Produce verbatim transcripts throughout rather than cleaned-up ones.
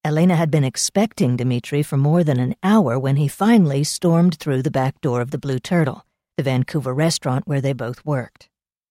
Elena had been expecting Dimitri for more than an hour when he finally stormed through the back door of the Blue Turtle, the Vancouver restaurant where they both worked.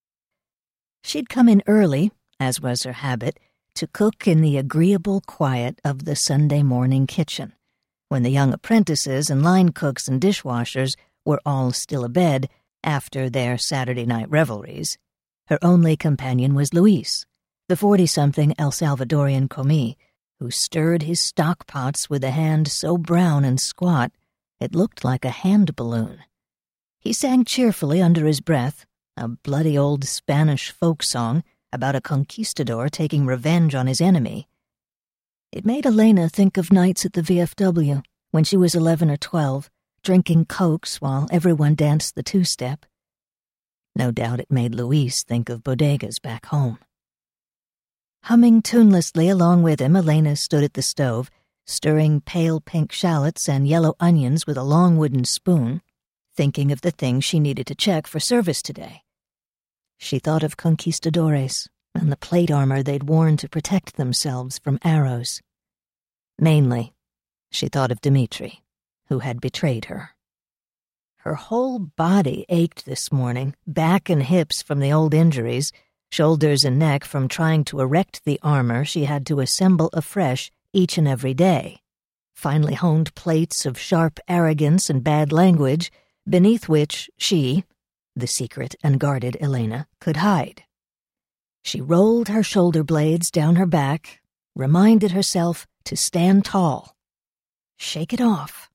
She'd come in early, as was her habit, to cook in the agreeable quiet of the Sunday morning kitchen, when the young apprentices and line cooks and dishwashers were all still abed after their Saturday night revelries. Her only companion was Luis, the forty-something El Salvadorian commis, who stirred his stock pots with a hand so brown and squat it looked like a hand balloon. He sang cheerfully under his breath, a bloody old Spanish folk song about a conquistador taking revenge on his enemy. It made Elena think of nights at the V F W, when she was eleven or twelve, drinking cokes while everyone danced the two-step. No doubt it made Luis think of bodegas back home. Humming tunelessly along with him, Elena stood at the stove, stirring pale pink shallots and yellow onions with a long wooden spoon, thinking of the things she needed to check for service today. She thought of conquistadores and the plate armor they'd worn to protect themselves from arrows. Mainly, she thought of Dimitri, who had betrayed her. Her whole body ached this morning, back and hips from the old injuries, shoulders and neck from trying to erect the armor she had to assemble afresh each and every day. Finely honed plates of sharp arrogance and bad language, beneath which she, the secret and guarded Elena, could hide. She rolled her shoulder blades down her back, reminded herself to stand tall. Shake it off.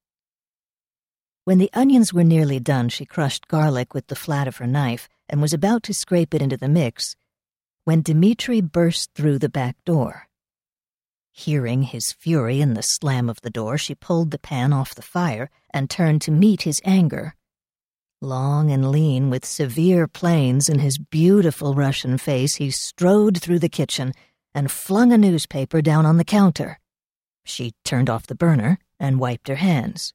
When the onions were nearly done, she crushed garlic with the flat of her knife and was about to scrape it into the mix when Dimitri burst through the back door. Hearing his fury in the slam of the door, she pulled the pan off the fire and turned to meet his anger. Long and lean, with severe planes in his beautiful Russian face, he strode through the kitchen and flung a newspaper down on the counter. She turned off the burner and wiped her hands.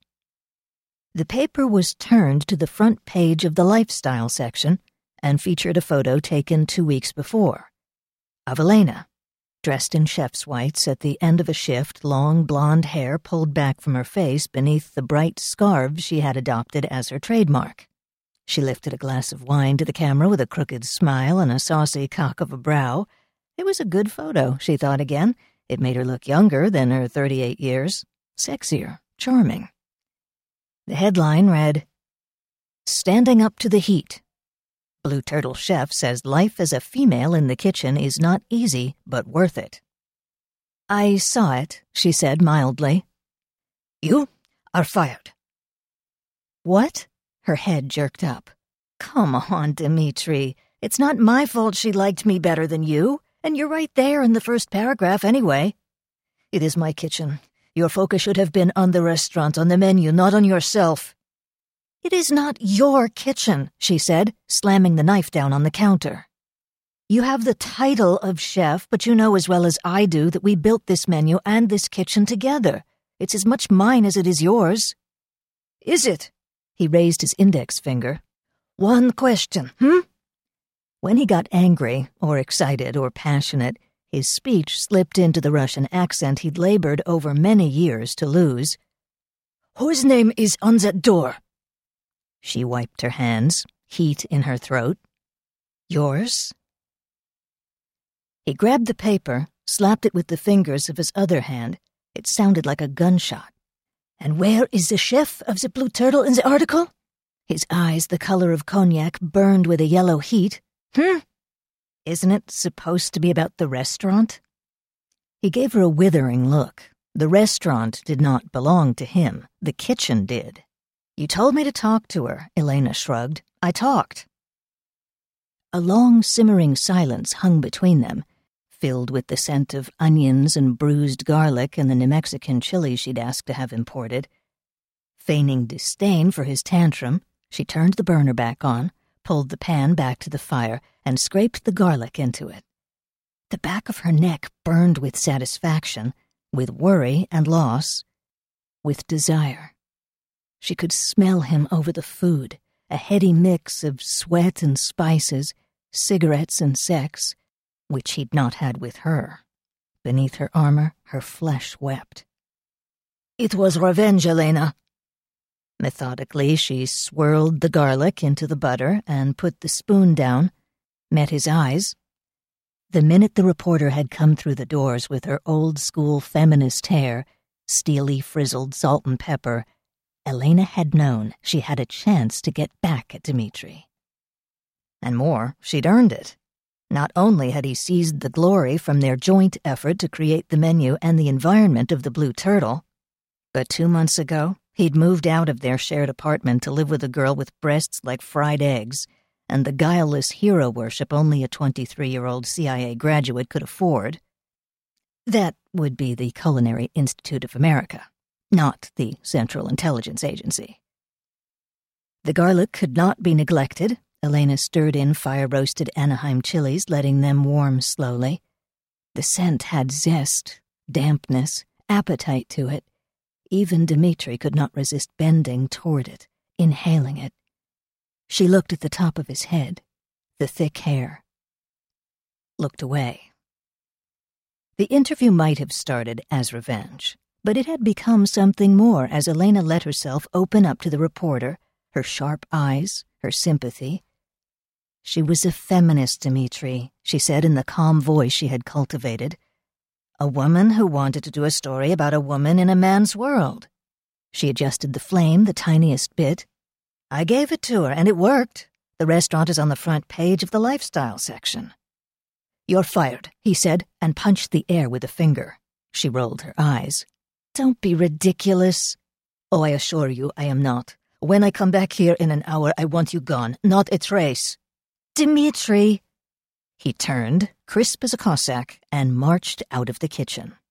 The paper was turned to the front page of the lifestyle section and featured a photo taken two weeks before of Elena, dressed in chef's whites at the end of a shift, long blonde hair pulled back from her face beneath the bright scarf she had adopted as her trademark. She lifted a glass of wine to the camera with a crooked smile and a saucy cock of a brow. It was a good photo, she thought again. It made her look younger than her thirty-eight years, sexier, charming. The headline read, "Standing Up to the Heat. Blue Turtle Chef says life as a female in the kitchen is not easy, but worth it." "I saw it," she said mildly. "You are fired." "What?" Her head jerked up. "Come on, Dimitri. It's not my fault she liked me better than you, and you're right there in the first paragraph anyway. It is my kitchen. Your focus should have been on the restaurant, on the menu, not on yourself." "It is not your kitchen," she said, slamming the knife down on the counter. "You have the title of chef, but you know as well as I do that we built this menu and this kitchen together. It's as much mine as it is yours." "Is it?" He raised his index finger. "One question, hmm?" When he got angry, or excited, or passionate, his speech slipped into the Russian accent he'd labored over many years to lose. "Whose name is on that door?" She wiped her hands, heat in her throat. "Yours?" He grabbed the paper, slapped it with the fingers of his other hand. It sounded like a gunshot. "And where is the chef of the Blue Turtle in the article?" His eyes, the color of cognac, burned with a yellow heat. "Hmm? Isn't it supposed to be about the restaurant?" He gave her a withering look. The restaurant did not belong to him. The kitchen did. "You told me to talk to her," Elena shrugged. "I talked." A long, simmering silence hung between them, filled with the scent of onions and bruised garlic and the New Mexican chili she'd asked to have imported. Feigning disdain for his tantrum, she turned the burner back on, pulled the pan back to the fire, and scraped the garlic into it. The back of her neck burned with satisfaction, with worry and loss, with desire. She could smell him over the food, a heady mix of sweat and spices, cigarettes and sex, which he'd not had with her. beneath her armor, her flesh wept. "It was revenge, Elena." Methodically, she swirled the garlic into the butter and put the spoon down, met his eyes. The minute the reporter had come through the doors with her old-school feminist hair, steely frizzled salt and pepper, Elena had known she had a chance to get back at Dmitri. And more, she'd earned it. Not only had he seized the glory from their joint effort to create the menu and the environment of the Blue Turtle, but two months ago, he'd moved out of their shared apartment to live with a girl with breasts like fried eggs and the guileless hero worship only a twenty-three-year-old C I A graduate could afford. That would be the Culinary Institute of America, not the Central Intelligence Agency. The garlic could not be neglected. Elena stirred in fire-roasted Anaheim chilies, letting them warm slowly. The scent had zest, dampness, appetite to it. Even Dmitri could not resist bending toward it, inhaling it. She looked at the top of his head, the thick hair. Looked away. The interview might have started as revenge, but it had become something more as Elena let herself open up to the reporter, her sharp eyes, her sympathy. She was a feminist, Dmitri, she said in the calm voice she had cultivated. A woman who wanted to do a story about a woman in a man's world. She adjusted the flame the tiniest bit. I gave it to her, and it worked. The restaurant is on the front page of the lifestyle section. You're fired, he said, and punched the air with a finger. She rolled her eyes. Don't be ridiculous. Oh, I assure you I am not. When I come back here in an hour, I want you gone, not a trace. Dmitri! He turned, crisp as a Cossack, and marched out of the kitchen.